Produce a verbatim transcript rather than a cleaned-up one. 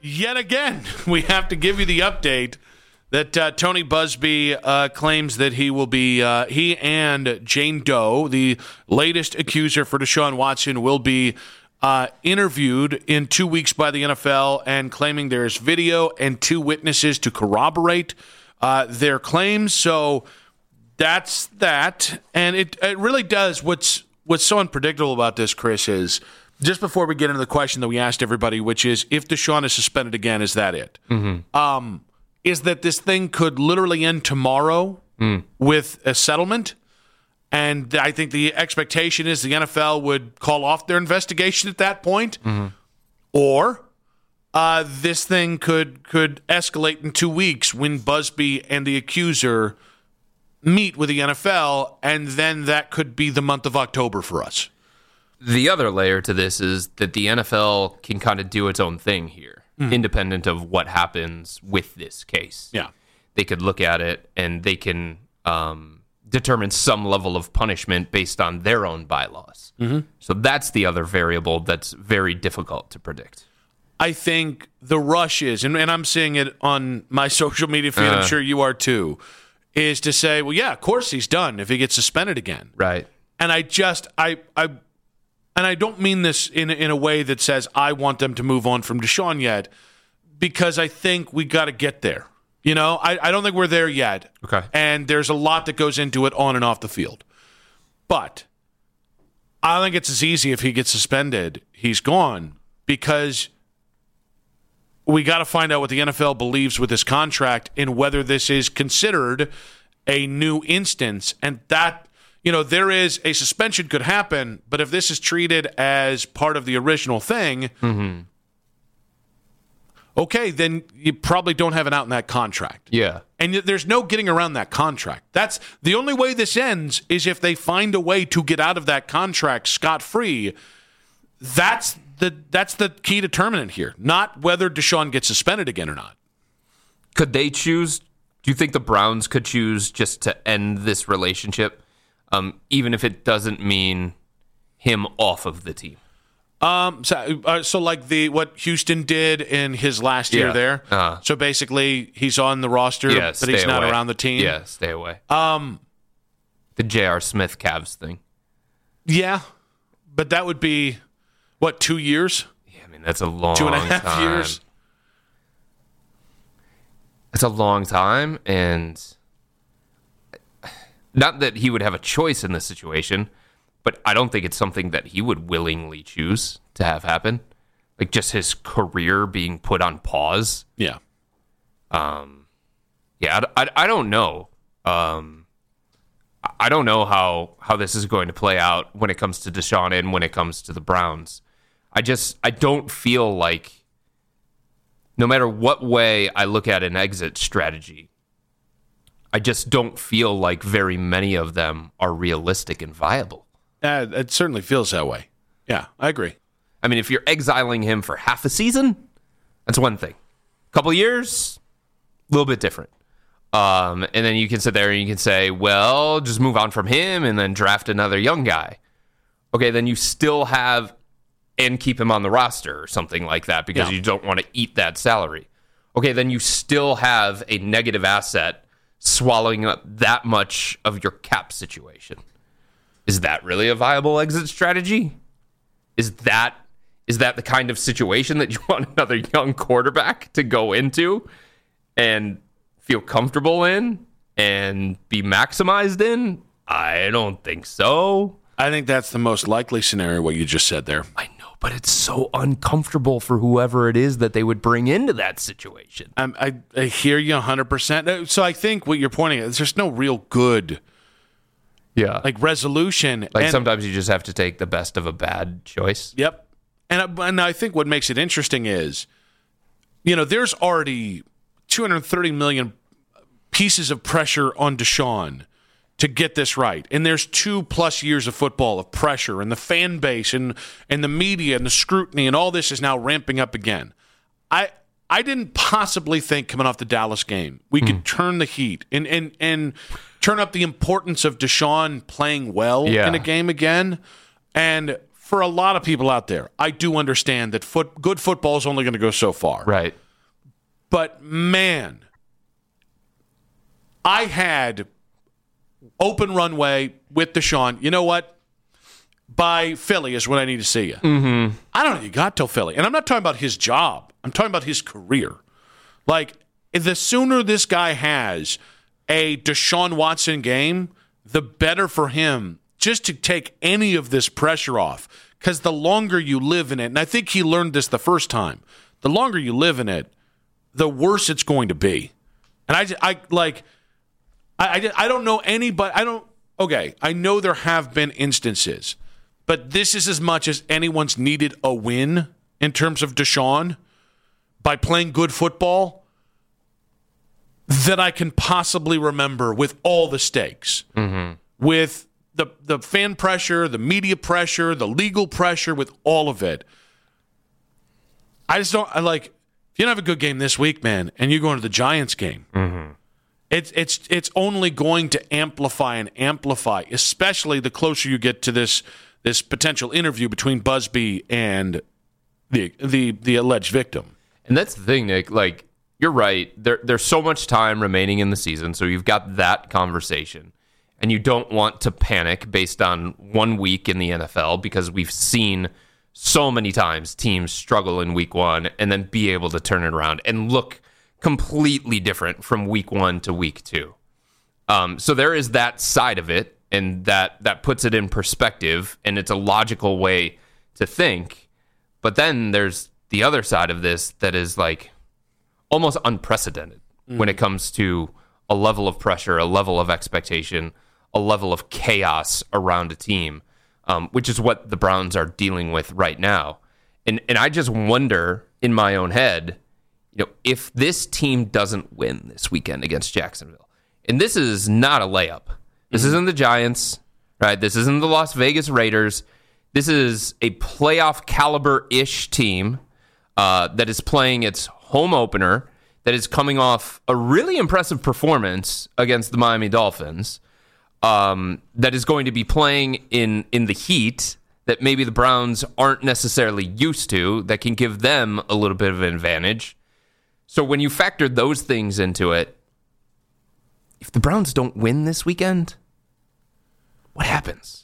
Yet again, we have to give you the update that uh, Tony Busby uh, claims that he will be, uh, he and Jane Doe, the latest accuser for Deshaun Watson, will be uh, interviewed in two weeks by the N F L, and claiming there's video and two witnesses to corroborate uh, their claims. So that's that. And it, it really does. What's, what's so unpredictable about this, Chris, is just before we get into the question that we asked everybody, which is if Deshaun is suspended again, is that it? Mm-hmm. Um, is that this thing could literally end tomorrow mm. with a settlement. And I think the expectation is the N F L would call off their investigation at that point. Mm-hmm. Or uh, this thing could could escalate in two weeks when Busby and the accuser meet with the N F L, and then that could be the month of October for us. The other layer to this is that the N F L can kind of do its own thing here, mm-hmm. independent of what happens with this case. Yeah. They could look at it and they can um, determine some level of punishment based on their own bylaws. Mm-hmm. So that's the other variable that's very difficult to predict. I think the rush is, and, and I'm seeing it on my social media feed, uh, I'm sure you are too, is to say, well, yeah, of course he's done if he gets suspended again. Right. And I just, I, I, and I don't mean this in in a way that says I want them to move on from Deshaun yet, because I think we got to get there. You know, I, I don't think we're there yet. Okay. And there's a lot that goes into it on and off the field. But I don't think it's as easy if he gets suspended, he's gone, because we got to find out what the N F L believes with this contract and whether this is considered a new instance. And that, you know, there is a suspension could happen, but if this is treated as part of the original thing, mm-hmm. okay, then you probably don't have an out in that contract. Yeah. And there's no getting around that contract. That's the only way this ends is if they find a way to get out of that contract scot-free. That's the that's the key determinant here, not whether Deshaun gets suspended again or not. Could they choose? Do you think the Browns could choose just to end this relationship, um, even if it doesn't mean him off of the team? Um, so, uh, so like the what Houston did in his last year yeah. there. Uh-huh. So basically, he's on the roster, yeah, but he's not away. around the team. Yeah, stay away. Um, the J R. Smith Cavs thing. Yeah, but that would be what, two years? Yeah, I mean that's a long two and a half time. years. It's a long time, and not that he would have a choice in this situation, but I don't think it's something that he would willingly choose to have happen. Like just his career being put on pause. Yeah. Um. Yeah, I, I, I don't know. Um. I don't know how, how this is going to play out when it comes to Deshaun and when it comes to the Browns. I just I don't feel like no matter what way I look at an exit strategy, I just don't feel like very many of them are realistic and viable. Uh, it certainly feels that way. Yeah, I agree. I mean, if you're exiling him for half a season, that's one thing. A couple of years, a little bit different. Um, and then you can sit there and you can say, well, just move on from him and then draft another young guy. Okay, then you still have, and keep him on the roster or something like that because yeah. you don't want to eat that salary. Okay, then you still have a negative asset swallowing up that much of your cap situation. Is that really a viable exit strategy? Is that is that the kind of situation that you want another young quarterback to go into and feel comfortable in and be maximized in? I don't think so. I think that's the most likely scenario, what you just said there. I know, but it's so uncomfortable for whoever it is that they would bring into that situation. Um, I, I hear you one hundred percent. So I think what you're pointing at is there's no real good yeah, like resolution. Like and, sometimes you just have to take the best of a bad choice. Yep. And, and I think what makes it interesting is, you know, there's already two hundred thirty million pieces of pressure on Deshaun to get this right. And there's two plus years of football of pressure, and the fan base and, and the media and the scrutiny and all this is now ramping up again. I I didn't possibly think coming off the Dallas game we could mm. turn the heat and, and, and turn up the importance of Deshaun playing well yeah. in a game again. And for a lot of people out there, I do understand that foot, good football is only going to go so far. Right. But, man, I had open runway with Deshaun. You know what? By Philly is when I need to see you. Mm-hmm. I don't know. You got till Philly. And I'm not talking about his job. I'm talking about his career. Like, the sooner this guy has a Deshaun Watson game, the better for him, just to take any of this pressure off. Because the longer you live in it, and I think he learned this the first time, the longer you live in it, the worse it's going to be. And I, I like, I, I, I don't know anybody, I don't, okay, I know there have been instances, but this is as much as anyone's needed a win in terms of Deshaun by playing good football that I can possibly remember, with all the stakes, mm-hmm. with the the fan pressure, the media pressure, the legal pressure, with all of it. I just don't, I like, if you don't have a good game this week, man, and you're going to the Giants game, mm-hmm. it's it's it's only going to amplify and amplify, especially the closer you get to this this potential interview between Busby and the the the alleged victim. And that's the thing, Nick. Like, you're right. There there's so much time remaining in the season, so you've got that conversation, and you don't want to panic based on one week in the N F L, because we've seen so many times teams struggle in week one and then be able to turn it around and look completely different from week one to week two. Um, so there is that side of it, and that that puts it in perspective, and it's a logical way to think. But then there's the other side of this that is like almost unprecedented mm. when it comes to a level of pressure, a level of expectation, a level of chaos around a team, um, which is what the Browns are dealing with right now. And and I just wonder in my own head, you know, if this team doesn't win this weekend against Jacksonville, and this is not a layup. This mm-hmm. isn't the Giants, right? This isn't the Las Vegas Raiders. This is a playoff caliber-ish team uh, that is playing its home opener, that is coming off a really impressive performance against the Miami Dolphins, um, that is going to be playing in, in the heat that maybe the Browns aren't necessarily used to, that can give them a little bit of an advantage. So when you factor those things into it, if the Browns don't win this weekend, what happens?